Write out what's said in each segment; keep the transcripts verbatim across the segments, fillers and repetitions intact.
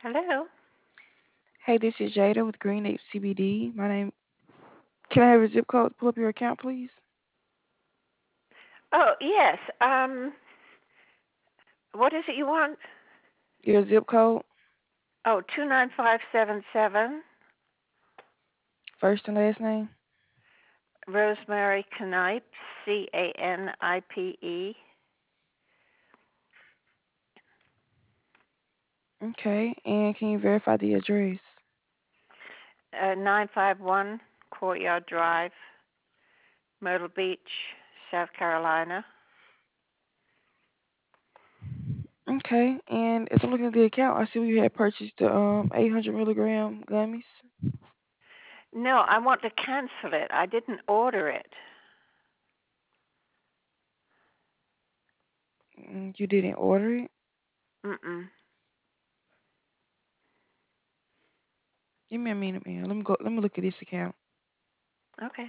Hello. Hey, this is Jada with Green Ape C B D. My name. Can I have a zip code to pull up your account, please? Oh, yes. Um, what is it you want? Your zip code, Oh, two nine five seven seven. first and last name. Rosemary Canipe, C A N I P E. Okay, and can you verify the address? Uh, nine five one Courtyard Drive, Myrtle Beach, South Carolina. Okay, and as I'm looking at the account, I see you had purchased the um eight hundred milligram gummies. No, I want to cancel it. I didn't order it. Mm, You didn't order it. Mm-mm. Give me a minute, man. Let me go. Let me look at this account. Okay.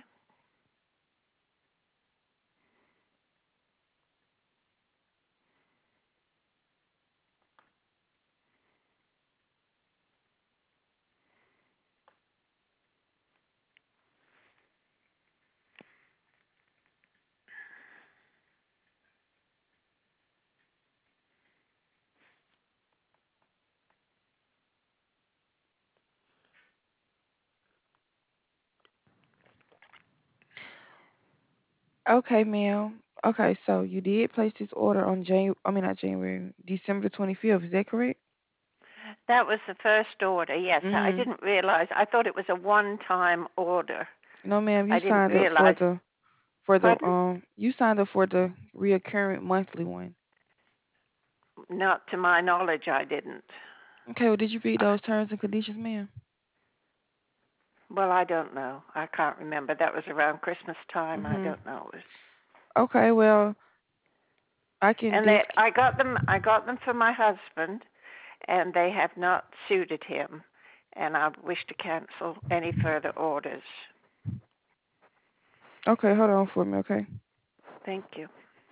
Okay, ma'am. Okay, so you did place this order on Jan. I mean, not January, December twenty fifth. Is that correct? That was the first order. Yes, I Mm-hmm. didn't realize. I thought it was a one-time order. No, ma'am. You I didn't signed up for realize. the for the Pardon? um. You signed up for the reoccurring monthly one. Not to my knowledge, I didn't. Okay, well, did you read those terms and conditions, ma'am? Well, I don't know. I can't remember. That was around Christmas time. I Mhm. don't know. It was, Okay, well, I can and they, disc. I got them. I got them for my husband, and they have not suited him. And I wish to cancel any further orders. Okay, hold on for me, okay? Thank you.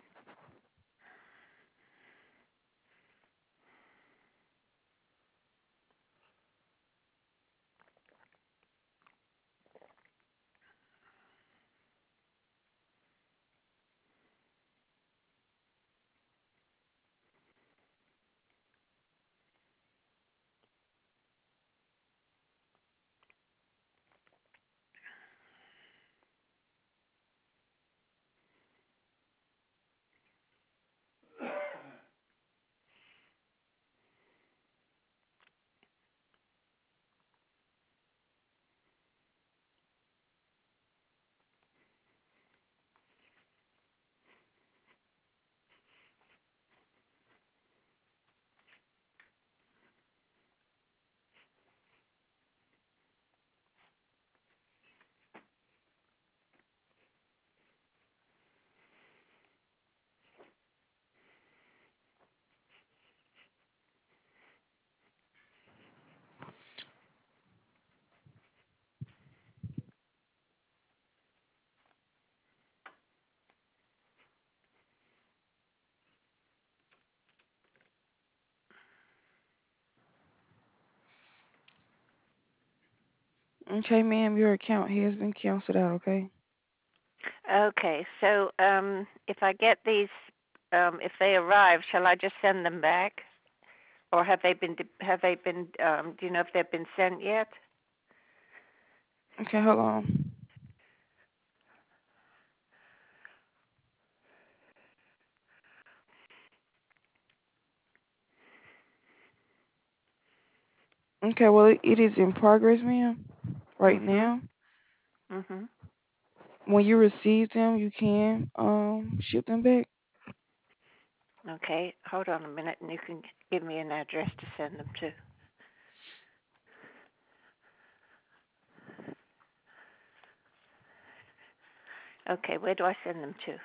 Okay, ma'am, your account has been canceled out, okay? Okay. So, um, if I get these, um, if they arrive, shall I just send them back, or have they been? Have they been? Um, do you know if they've been sent yet? Okay, hold on. Okay, well, it it is in progress, ma'am, right Mhm. now. Mhm. When you receive them, you can um ship them back. Okay. Hold on a minute, and you can give me an address to send them to. Okay. Where do I send them to?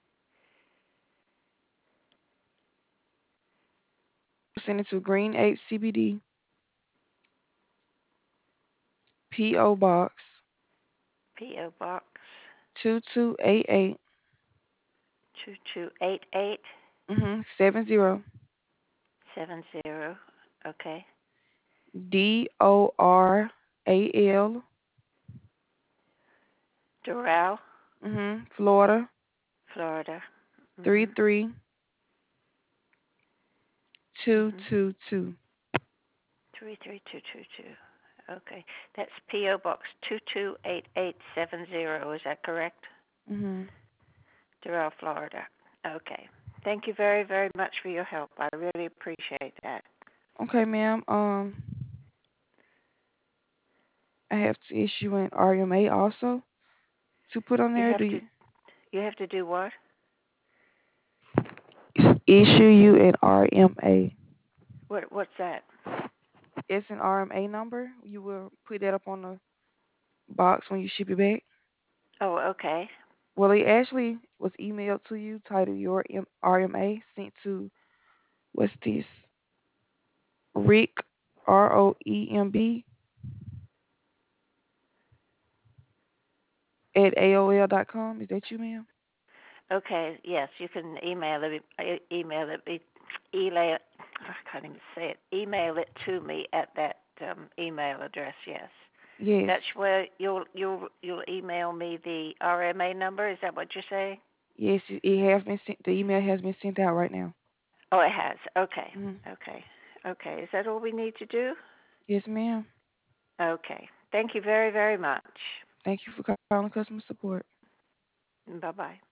Send it to Green Ape C B D, P O Box P O Box two two eight eight. two two eight eight Mhm, seven zero. seven zero. Okay. D O R A L. Doral, Mhm. Florida. Florida. Three Mhm. three two Mhm. two two. Three three two two two. Okay, that's P O Box two two eight eight seven zero. Is that correct? Mhm. Doral, Florida. Okay. Thank you very very much for your help. I really appreciate that. Okay, ma'am. Um, I have to issue an R M A also to put on You there. have Do to you you have to do what? issue you an R M A? What what's that? It's an R M A number. You will put that up on the box when you ship it back. Oh, okay. Well, it actually was emailed to you, titled your M- R M A, sent to what's this? Rick R O E M B at A O L dot com. Is that you, ma'am? Okay, yes, you can email it. e- Email it. e- Email. I can't even say it. Email it to me at that um, email address. Yes, Yes. that's where you'll you'll you'll email me the R M A number. Is that what you're saying? Yes, it it has been sent. The email has been sent out right now. Oh, it has. Okay, Hmm. okay, okay. Is that all we need to do? Yes, ma'am. Okay. Thank you very very much. Thank you for calling customer support. Bye bye.